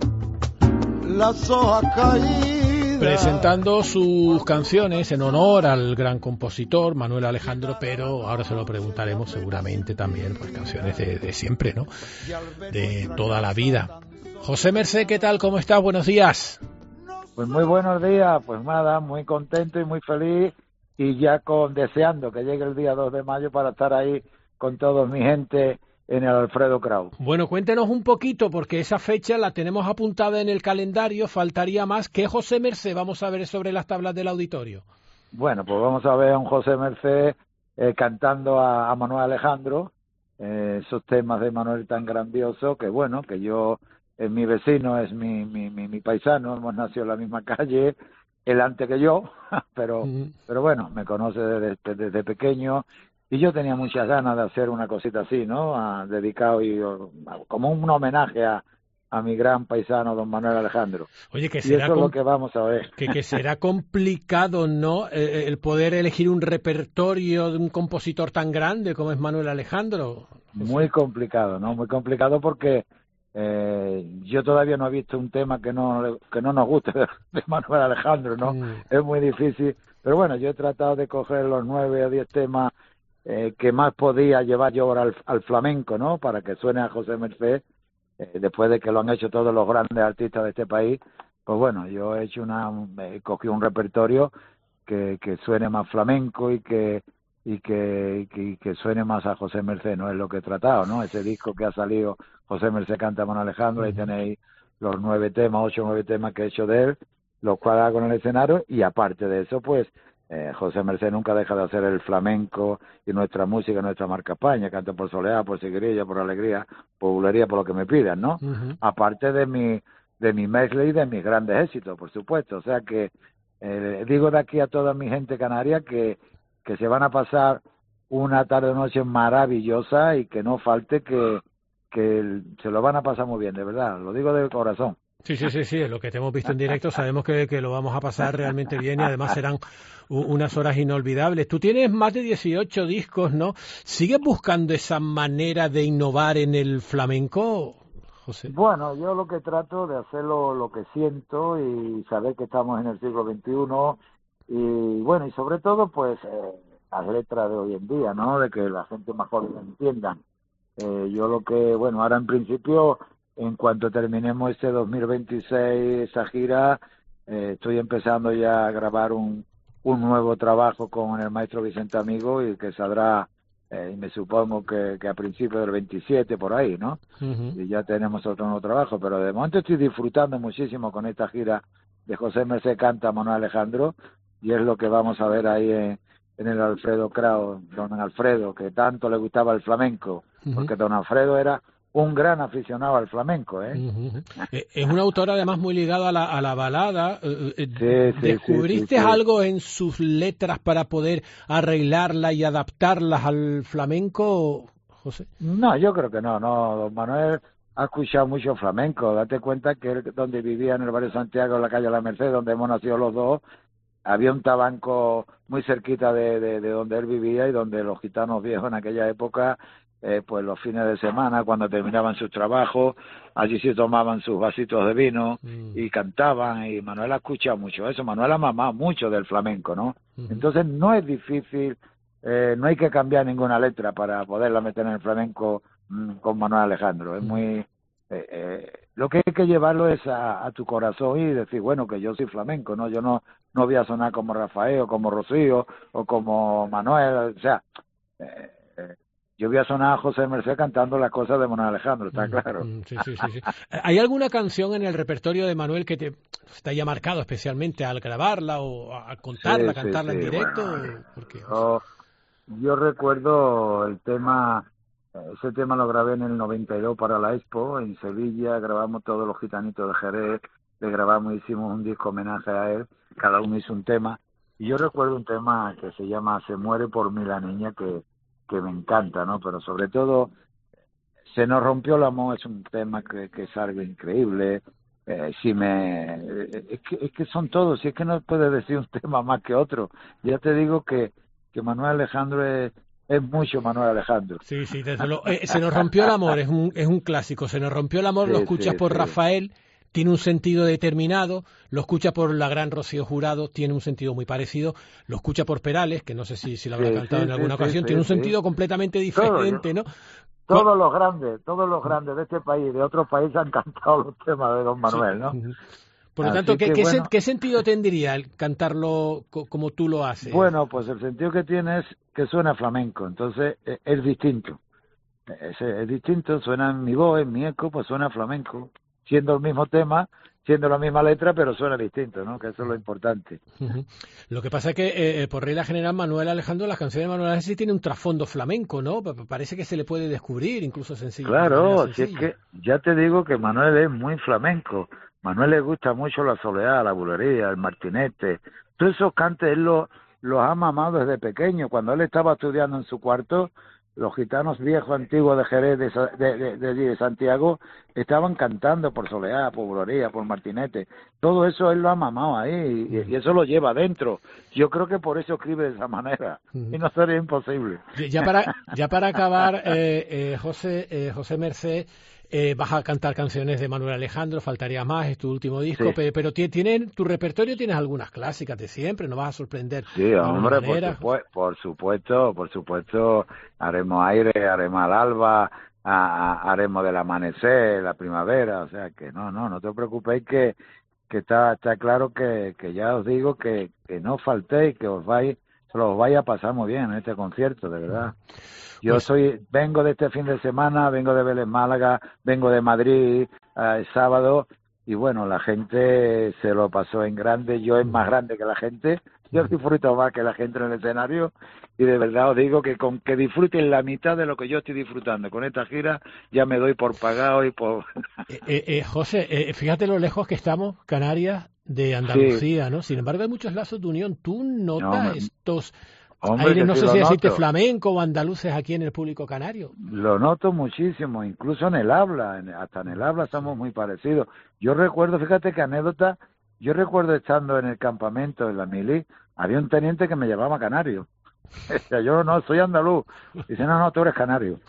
las hojas caídas. Presentando sus canciones en honor al gran compositor Manuel Alejandro, pero ahora se lo preguntaremos seguramente también, pues canciones de siempre, ¿no? De toda la vida. José Merced, ¿qué tal? ¿Cómo estás? Buenos días. Pues muy buenos días, pues nada, muy contento y muy feliz y ya deseando que llegue el día 2 de mayo para estar ahí con toda mi gente en el Alfredo Kraus. Bueno, cuéntenos un poquito, porque esa fecha la tenemos apuntada en el calendario, faltaría más. ¿Qué José Merced vamos a ver sobre las tablas del auditorio? Bueno, pues vamos a ver a un José Merced cantando a Manuel Alejandro, esos temas de Manuel tan grandiosos que bueno, que yo... Es mi vecino, es mi paisano, hemos nacido en la misma calle, él antes que yo, pero bueno, me conoce desde pequeño y yo tenía muchas ganas de hacer una cosita así, ¿no? Dedicado como un homenaje a mi gran paisano, don Manuel Alejandro. Oye, que y será eso es lo que vamos a ver. Que será complicado, ¿no? El poder elegir un repertorio de un compositor tan grande como es Manuel Alejandro. Muy complicado, ¿no? Muy complicado porque... yo todavía no he visto un tema que no nos guste de Manuel Alejandro, ¿no? Es muy difícil, pero bueno, yo he tratado de coger los 9 o 10 temas que más podía llevar yo ahora al flamenco, ¿no? Para que suene a José Merced, después de que lo han hecho todos los grandes artistas de este país, pues bueno, yo he hecho cogí un repertorio que suene más flamenco y que suene más a José Merced, ¿no? Es lo que he tratado, ¿no? Ese disco que ha salido, José Merced canta Manuel Alejandro, ahí tenéis los 8 o 9 temas que he hecho de él, los cuales hago en el escenario, y aparte de eso, pues, José Merced nunca deja de hacer el flamenco y nuestra música, nuestra marca España, canta por soledad, por seguirilla, por alegría, por bulería, por lo que me pidan, ¿no? Aparte de mi medley y de mis grandes éxitos, por supuesto, o sea que digo de aquí a toda mi gente canaria que se van a pasar una tarde o noche maravillosa y que no falte que se lo van a pasar muy bien, de verdad, lo digo de corazón. Sí, es lo que te hemos visto en directo, sabemos que lo vamos a pasar realmente bien y además serán unas horas inolvidables. Tú tienes más de 18 discos, ¿no? ¿Sigues buscando esa manera de innovar en el flamenco, José? Bueno, yo lo que trato de hacerlo lo que siento y saber que estamos en el siglo XXI y bueno, y sobre todo pues las letras de hoy en día, ¿no? De que la gente más joven entiendan. Yo lo que, bueno, ahora en principio, en cuanto terminemos este 2026, esa gira, estoy empezando ya a grabar un nuevo trabajo con el maestro Vicente Amigo y que saldrá, me supongo que a principios del 27 por ahí, ¿no? Y ya tenemos otro nuevo trabajo, pero de momento estoy disfrutando muchísimo con esta gira de José Mercé canta Manuel Alejandro, y es lo que vamos a ver ahí en el Alfredo Krauss, don Alfredo, que tanto le gustaba el flamenco, porque don Alfredo era un gran aficionado al flamenco, Es un autor además muy ligado a la balada. ¿Descubriste sí. algo en sus letras para poder arreglarlas y adaptarlas al flamenco, José? No, yo creo que no. Don Manuel ha escuchado mucho flamenco. Date cuenta que él, donde vivía en el barrio Santiago, en la calle La Merced, donde hemos nacido los dos, había un tabanco muy cerquita de donde él vivía, y donde los gitanos viejos en aquella época, pues los fines de semana, cuando terminaban sus trabajos, allí se tomaban sus vasitos de vino y cantaban, y Manuel ha escuchado mucho eso. Manuel ha mamado mucho del flamenco, ¿no? Entonces no es difícil, no hay que cambiar ninguna letra para poderla meter en el flamenco con Manuel Alejandro. Es muy... lo que hay que llevarlo es a tu corazón y decir, bueno, que yo soy flamenco, ¿no? Yo no voy a sonar como Rafael o como Rocío o como Manuel, o sea, yo voy a sonar a José Mercé cantando las cosas de Manuel Alejandro, está claro. Sí. ¿Hay alguna canción en el repertorio de Manuel que te haya marcado especialmente al grabarla o a contarla, cantarla en directo? Bueno, ¿Por qué? Yo recuerdo el tema... Ese tema lo grabé en el 92 para la Expo, en Sevilla, grabamos todos los gitanitos de Jerez, le grabamos, hicimos un disco homenaje a él, cada uno hizo un tema, y yo recuerdo un tema que se llama Se muere por mí la niña, que me encanta, ¿no? Pero sobre todo, Se nos rompió el amor, es un tema que es algo increíble. Es que son todos, si es que no puedes decir un tema más que otro. Ya te digo que Manuel Alejandro es mucho Manuel Alejandro. Sí, desde luego. Se nos rompió el amor, es un clásico. Se nos rompió el amor, lo escuchas por Rafael, tiene un sentido determinado. Lo escucha por la gran Rocío Jurado, tiene un sentido muy parecido. Lo escucha por Perales, que no sé si lo habrá cantado en alguna ocasión, tiene un sentido completamente diferente, ¿no? Todos los grandes de este país, de otros países, han cantado los temas de don Manuel, ¿no? Por lo tanto, ¿qué sentido tendría el cantarlo como tú lo haces? Bueno, pues el sentido que tiene es que suena flamenco, entonces es distinto. Es distinto, suena en mi voz, en mi eco, pues suena flamenco. Siendo el mismo tema, siendo la misma letra, pero suena distinto, ¿no? Que eso es lo importante. Lo que pasa es que, por regla general, Manuel Alejandro, las canciones de Manuel Alejandro sí tienen un trasfondo flamenco, ¿no? Parece que se le puede descubrir, incluso sencillo. Claro, si es que ya te digo que Manuel es muy flamenco. Manuel le gusta mucho la soleá, la bulería, el martinete. Todos esos cantes él los ha mamado desde pequeño. Cuando él estaba estudiando en su cuarto, los gitanos viejos antiguos de Jerez, de Santiago, estaban cantando por soleá, por bulería, por martinete. Todo eso él lo ha mamado ahí y eso lo lleva adentro. Yo creo que por eso escribe de esa manera. Y no sería imposible. Ya para acabar, José Mercé, vas a cantar canciones de Manuel Alejandro, faltaría más, es tu último disco, pero tu repertorio tienes algunas clásicas de siempre, no vas a sorprender. Sí, hombre, por supuesto, haremos aire, haremos al alba, haremos del amanecer, la primavera, o sea que no te preocupéis que está claro que ya os digo que no faltéis, que os vais a pasar muy bien en este concierto, de verdad. Yo vengo de este fin de semana, vengo de Vélez Málaga, vengo de Madrid el sábado, y bueno, la gente se lo pasó en grande. Yo es más grande que la gente, yo disfruto más que la gente en el escenario, y de verdad os digo que con que disfruten la mitad de lo que yo estoy disfrutando con esta gira, ya me doy por pagado y por... José, fíjate lo lejos que estamos, Canarias, de Andalucía, ¿no? Sin embargo, hay muchos lazos de unión. ¿Tú notas estos... aires, no sé si decirte flamenco o andaluces aquí en el público canario? Lo noto muchísimo, incluso en el habla, hasta en el habla estamos muy parecidos. Yo recuerdo, fíjate qué anécdota, yo recuerdo estando en el campamento en la mili, había un teniente que me llamaba canario. O sea, yo no soy andaluz. Dice, no, tú eres canario.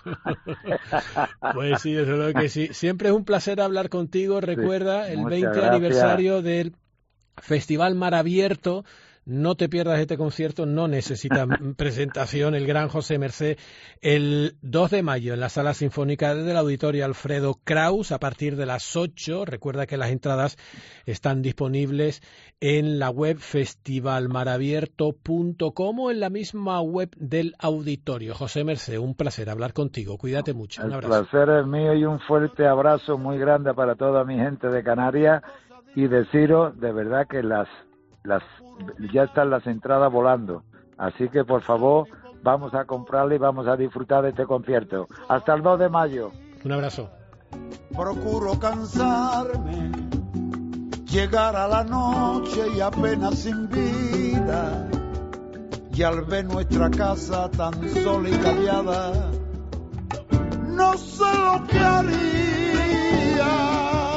Pues sí, desde luego que sí. Siempre es un placer hablar contigo. Recuerda el 20 aniversario del Festival Mar Abierto No te pierdas este concierto, no necesita presentación. El gran José Mercé, el 2 de mayo en la Sala Sinfónica del Auditorio Alfredo Kraus a partir de las 8. Recuerda que las entradas están disponibles en la web festivalmarabierto.com o en la misma web del auditorio. José Mercé, un placer hablar contigo. Cuídate mucho. Un abrazo. El placer es mío y un fuerte abrazo muy grande para toda mi gente de Canarias y deciros de verdad que ya están las entradas volando, así que por favor vamos a comprarle y vamos a disfrutar de este concierto. Hasta el 2 de mayo. Un abrazo. Procuro cansarme, llegar a la noche y apenas sin vida, y al ver nuestra casa tan sola y callada, no sé lo que haría.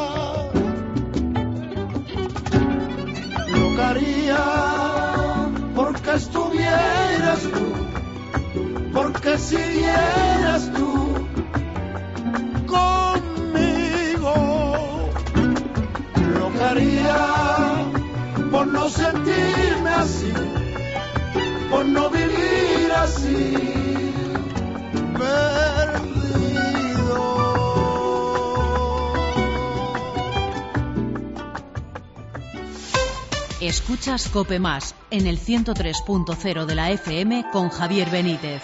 Lo que haría porque estuvieras tú, porque siguieras tú conmigo. Lo que haría por no sentirme así, por no vivir así, perdido. Escuchas COPE Más en el 103.0 de la FM con Javier Benítez.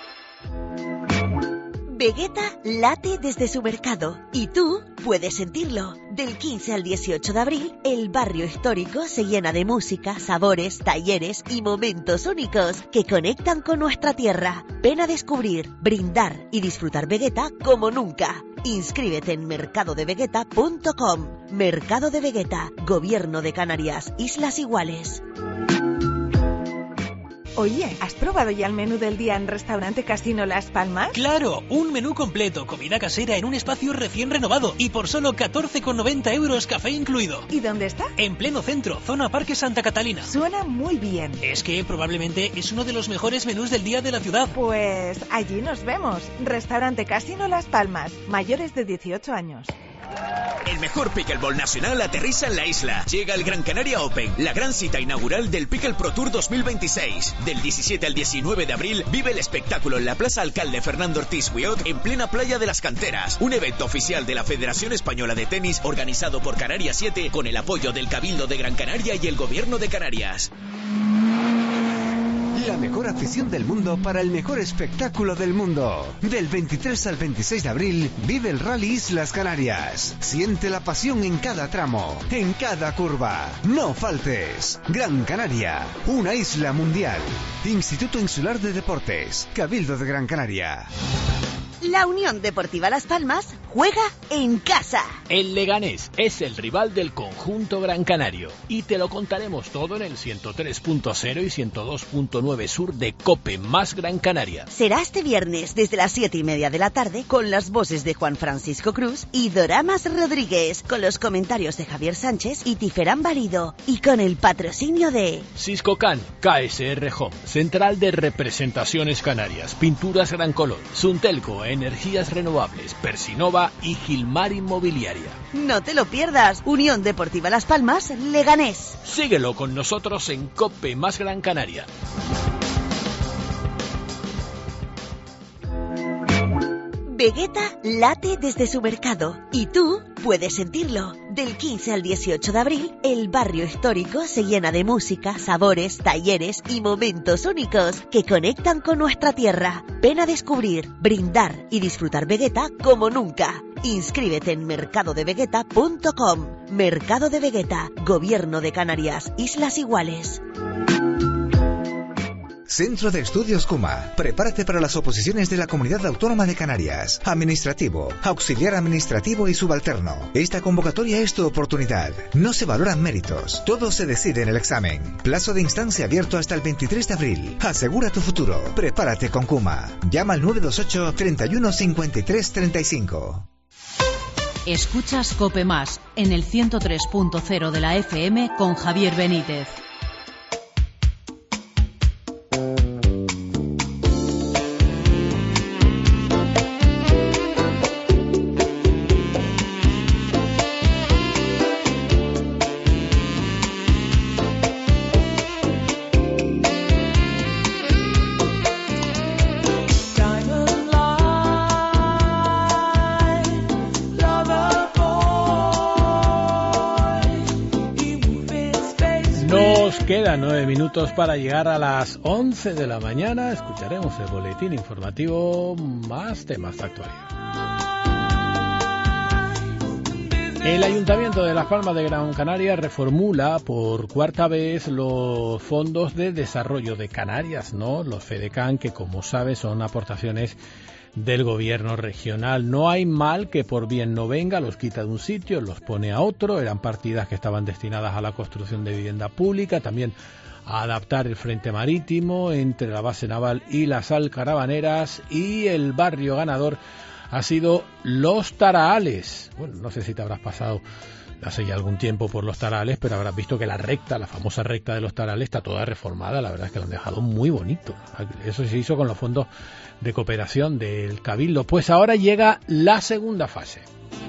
Vegeta late desde su mercado y tú puedes sentirlo. Del 15 al 18 de abril, el barrio histórico se llena de música, sabores, talleres y momentos únicos que conectan con nuestra tierra. Ven a descubrir, brindar y disfrutar Vegeta como nunca. Inscríbete en mercadodevegeta.com. Mercado de Vegeta, Gobierno de Canarias, Islas Iguales. Oye, ¿has probado ya el menú del día en Restaurante Casino Las Palmas? ¡Claro! Un menú completo, comida casera en un espacio recién renovado y por solo 14,90 euros, café incluido. ¿Y dónde está? En pleno centro, zona Parque Santa Catalina. Suena muy bien. Es que probablemente es uno de los mejores menús del día de la ciudad. Pues allí nos vemos. Restaurante Casino Las Palmas, mayores de 18 años. El mejor pickleball nacional aterriza en la isla. Llega el Gran Canaria Open, la gran cita inaugural del Pickle Pro Tour 2026. Del 17 al 19 de abril, vive el espectáculo en la Plaza Alcalde Fernando Ortiz Wiot, en plena playa de las Canteras. Un evento oficial de la Federación Española de Tenis, organizado por Canarias 7, con el apoyo del Cabildo de Gran Canaria y el Gobierno de Canarias. La mejor afición del mundo para el mejor espectáculo del mundo. Del 23 al 26 de abril, vive el Rally Islas Canarias. Siente la pasión en cada tramo, en cada curva. No faltes. Gran Canaria, una isla mundial. Instituto Insular de Deportes, Cabildo de Gran Canaria. La Unión Deportiva Las Palmas juega en casa. El Leganés es el rival del conjunto Gran Canario y te lo contaremos todo en el 103.0 y 102.9 sur de COPE Más Gran Canaria. Será este viernes desde las 7:30 de la tarde con las voces de Juan Francisco Cruz y Doramas Rodríguez, con los comentarios de Javier Sánchez y Tiferán Valido y con el patrocinio de Siscocan, KSR Home, Central de Representaciones Canarias, Pinturas Gran Color, Suntelco, Energías Renovables, Persinova y Gilmar Inmobiliaria. No te lo pierdas. Unión Deportiva Las Palmas, Leganés. Síguelo con nosotros en COPE Más Gran Canaria. Vegeta late desde su mercado y tú puedes sentirlo. Del 15 al 18 de abril, el barrio histórico se llena de música, sabores, talleres y momentos únicos que conectan con nuestra tierra. Ven a descubrir, brindar y disfrutar Vegeta como nunca. Inscríbete en mercadodevegeta.com. Mercado de Vegeta, Gobierno de Canarias, Islas Iguales. Centro de Estudios CUMA. Prepárate para las oposiciones de la Comunidad Autónoma de Canarias. Administrativo, auxiliar administrativo y subalterno. Esta convocatoria es tu oportunidad. No se valoran méritos. Todo se decide en el examen. Plazo de instancia abierto hasta el 23 de abril. Asegura tu futuro. Prepárate con CUMA. Llama al 928 31 53 35. Escuchas COPE Más en el 103.0 de la FM con Javier Benítez. Quedan 9 minutos para llegar a las 11 de la mañana. Escucharemos el boletín informativo, más temas de actualidad. El Ayuntamiento de Las Palmas de Gran Canaria reformula por cuarta vez los fondos de desarrollo de Canarias, ¿no? Los FEDECAN, que como sabes son aportaciones del gobierno regional. No hay mal que por bien no venga, los quita de un sitio, los pone a otro. Eran partidas que estaban destinadas a la construcción de vivienda pública, también a adaptar el frente marítimo entre la base naval y las Alcarabaneras, y el barrio ganador ha sido Los Tarahales. Bueno, no sé si te habrás pasado hace ya algún tiempo por Los Tarahales, pero habrás visto que la famosa recta de Los Tarahales está toda reformada. La verdad es que lo han dejado muy bonito. Eso se hizo con los fondos de cooperación del Cabildo. Pues ahora llega la segunda fase.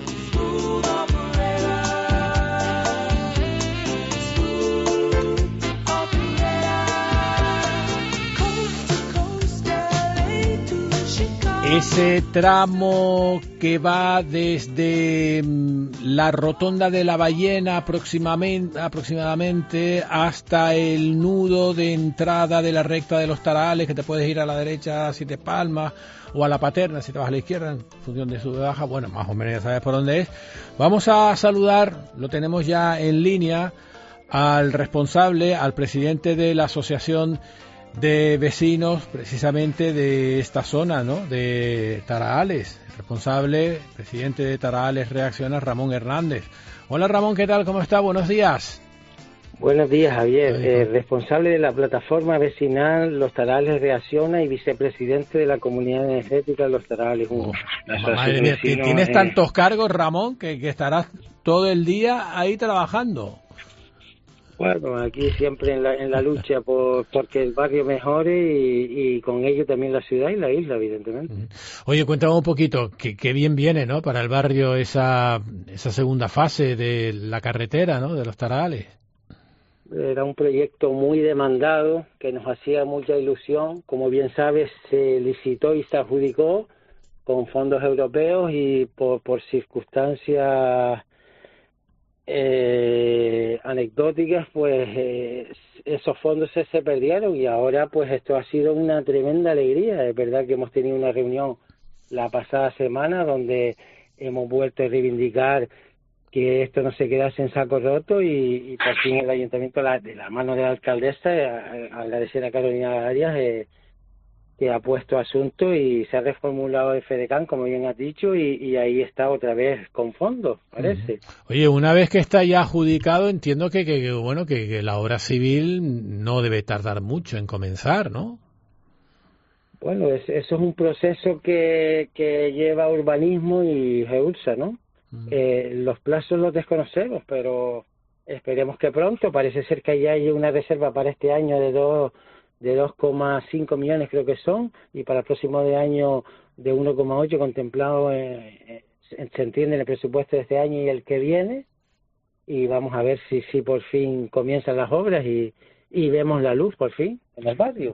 Ese tramo que va desde la rotonda de la Ballena aproximadamente hasta el nudo de entrada de la recta de Los Tarahales, que te puedes ir a la derecha si te Palmas, o a la Paterna si te vas a la izquierda, en función de sube o baja. Bueno, más o menos ya sabes por dónde es. Vamos a saludar, lo tenemos ya en línea, al responsable, al presidente de la Asociación de Vecinos precisamente de esta zona, ¿no?, de Tarahales. El responsable, presidente de Tarahales Reacciona, Ramón Hernández. Hola Ramón, ¿qué tal? ¿Cómo está? Buenos días. Buenos días, Javier. Responsable de la plataforma vecinal Los Tarahales Reacciona y vicepresidente de la Comunidad Energética Los Tarahales 1. Madre mía, tienes tantos cargos, Ramón, que estarás todo el día ahí trabajando. Bueno, aquí siempre en la lucha porque el barrio mejore y con ello también la ciudad y la isla, evidentemente. Oye, cuéntame un poquito, qué bien viene, ¿no?, para el barrio esa segunda fase de la carretera, ¿no?, de Los Tarahales. Era un proyecto muy demandado, que nos hacía mucha ilusión. Como bien sabes, se licitó y se adjudicó con fondos europeos y por circunstancias anecdóticas, pues esos fondos se perdieron, y ahora pues esto ha sido una tremenda alegría. Es verdad que hemos tenido una reunión la pasada semana donde hemos vuelto a reivindicar que esto no se quedase en saco roto, y por fin el ayuntamiento, de la mano de la alcaldesa, agradecer a Carolina Arias, que ha puesto asunto y se ha reformulado el FEDECAN, como bien has dicho, y ahí está otra vez con fondos, parece. Oye, una vez que está ya adjudicado, entiendo que la obra civil no debe tardar mucho en comenzar, ¿no? Bueno, eso es un proceso que lleva urbanismo y GEURSA, ¿no? Los plazos los desconocemos, pero esperemos que pronto. Parece ser que ya hay una reserva para este año de 2,5 millones, creo que son, y para el próximo año de 1,8 contemplado, se entiende, en el presupuesto de este año y el que viene, y vamos a ver si por fin comienzan las obras y vemos la luz por fin en el barrio.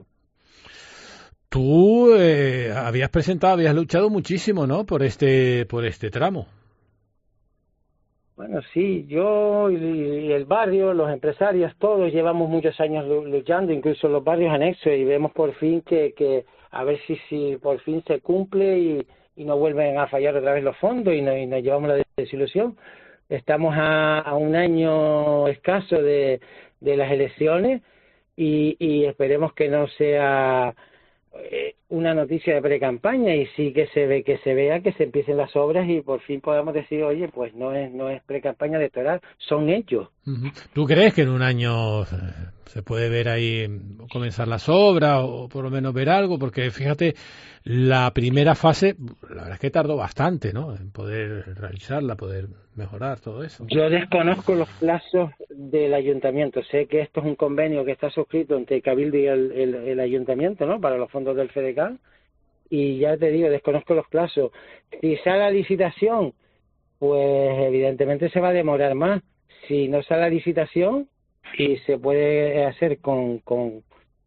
Tú habías luchado muchísimo, ¿no?, por este tramo. Bueno, sí, yo y el barrio, los empresarios, todos llevamos muchos años luchando, incluso los barrios anexos, y vemos por fin que a ver si por fin se cumple y no vuelven a fallar otra vez los fondos y nos llevamos la desilusión. Estamos a un año escaso de las elecciones y esperemos que no sea una noticia de pre-campaña, y sí que se vea que se empiecen las obras y por fin podamos decir, oye, pues no es pre-campaña electoral, son hechos. ¿Tú crees que en un año se puede ver ahí comenzar las obras o por lo menos ver algo? Porque fíjate, la primera fase, la verdad es que tardó bastante, ¿no?, en poder realizarla, poder mejorar todo eso. Yo desconozco los plazos del ayuntamiento. Sé que esto es un convenio que está suscrito entre Cabildo y el ayuntamiento, ¿no?, para los fondos del FEDECAN, y ya te digo, desconozco los plazos. Si sale a licitación, pues evidentemente se va a demorar más. Si no sale a licitación y se puede hacer con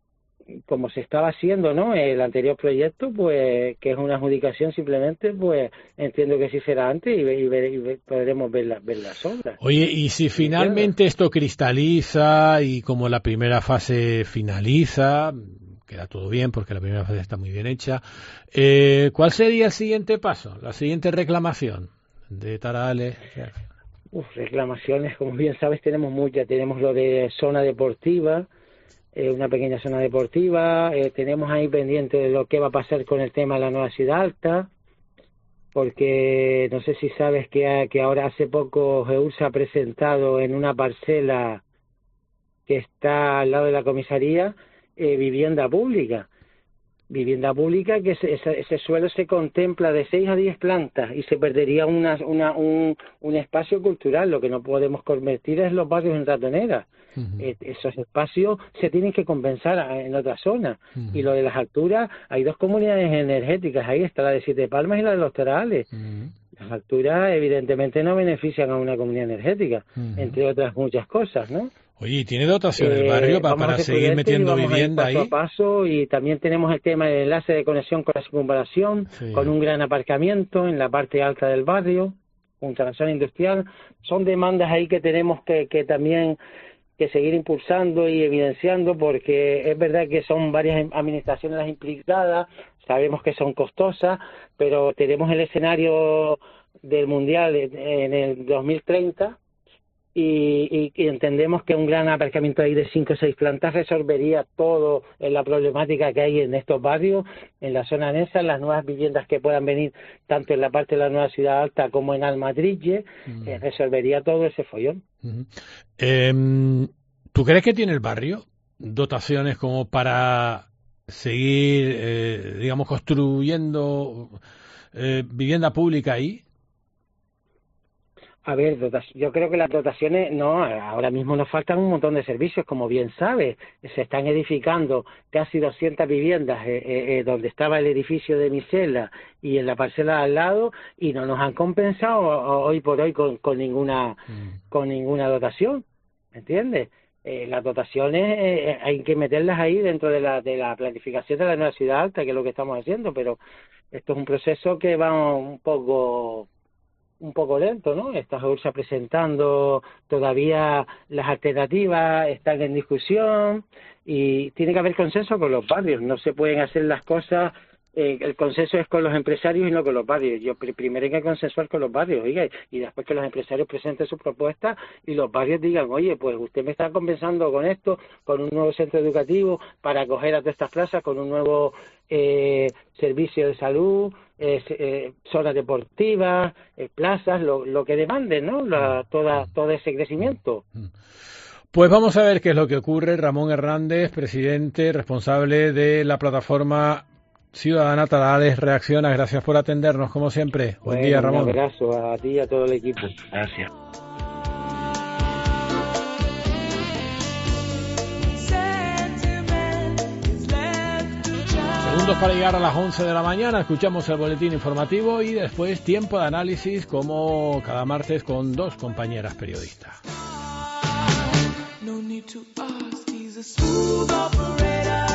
como se estaba haciendo, ¿no? El anterior proyecto, pues, que es una adjudicación simplemente, pues, entiendo que sí será antes y podremos ver las obras. Oye, y si finalmente esto cristaliza y como la primera fase finaliza, queda todo bien porque la primera fase está muy bien hecha, ¿cuál sería el siguiente paso, la siguiente reclamación de Tarales? Reclamaciones, como bien sabes, tenemos muchas. Tenemos lo de zona deportiva, una pequeña zona deportiva. Tenemos ahí pendiente de lo que va a pasar con el tema de la nueva Ciudad Alta, porque no sé si sabes que ahora hace poco GEURSA ha presentado en una parcela que está al lado de la comisaría vivienda pública. Vivienda pública que ese suelo se contempla de 6 a 10 plantas y se perdería un espacio cultural. Lo que no podemos convertir es los barrios en ratoneras. Esos espacios se tienen que compensar en otras zonas. Y lo de las alturas, hay 2 comunidades energéticas, ahí está la de Siete Palmas y la de Los Tarales. Las alturas evidentemente no benefician a una comunidad energética, entre otras muchas cosas, ¿no? Oye, ¿tiene dotación el barrio para seguir metiendo vivienda ahí? Paso a paso, y también tenemos el tema del enlace de conexión con la circunvalación, con un gran aparcamiento en la parte alta del barrio, junto a la zona industrial. Son demandas ahí que tenemos que también que seguir impulsando y evidenciando, porque es verdad que son varias administraciones las implicadas, sabemos que son costosas, pero tenemos el escenario del Mundial en el 2030, y entendemos que un gran aparcamiento ahí de 5 o 6 plantas resolvería todo la problemática que hay en estos barrios, en la zona anexa, en las nuevas viviendas que puedan venir tanto en la parte de la nueva Ciudad Alta como en Almadrille, resolvería todo ese follón. ¿Tú crees que tiene el barrio dotaciones como para seguir, digamos, construyendo vivienda pública ahí? A ver, yo creo que las dotaciones, no, ahora mismo nos faltan un montón de servicios, como bien sabes. Se están edificando casi 200 viviendas donde estaba el edificio de Misela y en la parcela al lado, y no nos han compensado hoy por hoy con ninguna dotación, ¿me entiendes? Las dotaciones hay que meterlas ahí dentro de la planificación de la nueva Ciudad Alta, que es lo que estamos haciendo, pero esto es un proceso que va un poco lento, ¿no? Está GEURSA presentando todavía las alternativas, están en discusión, y tiene que haber consenso con los barrios. No se pueden hacer las cosas, el consenso es con los empresarios y no con los barrios. Primero hay que consensuar con los barrios, oiga, y después que los empresarios presenten sus propuestas y los barrios digan, oye, pues usted me está compensando con esto, con un nuevo centro educativo para acoger a todas estas plazas, con un nuevo servicio de salud, zonas deportivas, plazas, lo que demanden, ¿no? Todo ese crecimiento. Pues vamos a ver qué es lo que ocurre. Ramón Hernández, presidente, responsable de la plataforma Ciudadana Tarales Reacciona. Gracias por atendernos, como siempre. Buen día, Ramón. Un abrazo a ti y a todo el equipo. Gracias. Segundos para llegar a las 11 de la mañana, escuchamos el boletín informativo y después tiempo de análisis, como cada martes, con 2 compañeras periodistas. No need to ask, he's a smooth operator.